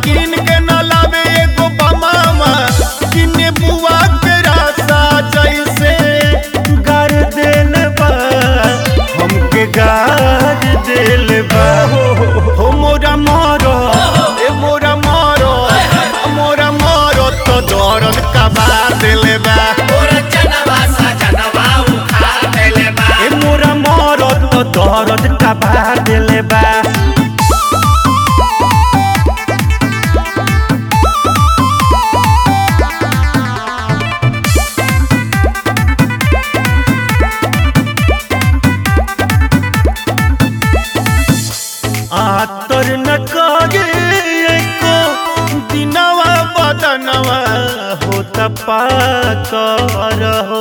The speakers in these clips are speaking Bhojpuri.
किन के न लावे एगो बमामा किने बुआ के रासा जैसे गार देल बा हमके गार देल बा हो मोरा मारो ए मोरा मारो मोरा मारो तो दर्द कबा देल बा मोरा जनवा सा जनवा उखा देले बा ए मोरा मारो तो दर्द कबा देल बा आतर न करे को दिनवा बदनवा होता पाकर हो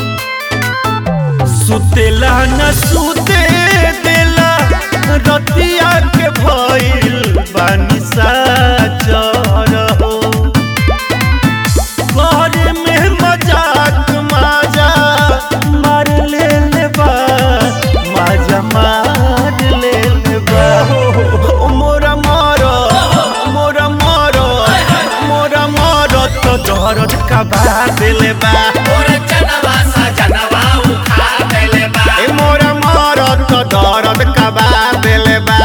सुतेला न सुते देला रतिया के भइल बानी साचर हो घर में मजाक माजा मार ले बा माजा मार ले बा मोरा मारो मोरा मारो मोरा मारो तो दर्द कबा देले बा मोरा जनवा सा जनवा उखा देले बा ए मोरा मारो तो दर्द कबा देले बा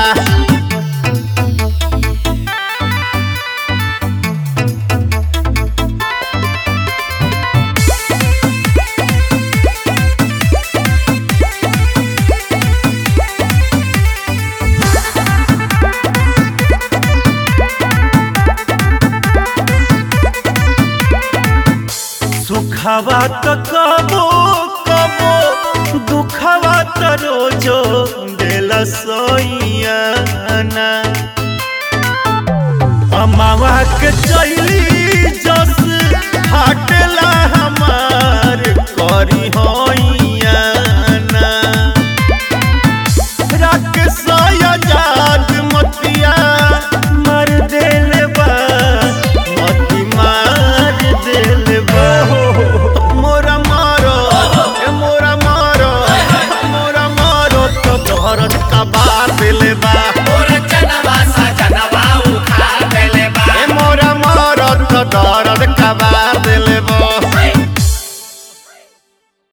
सुखवा तो कबो कबो दुखवा तो रोजो देला सोइयाना अमावा के चली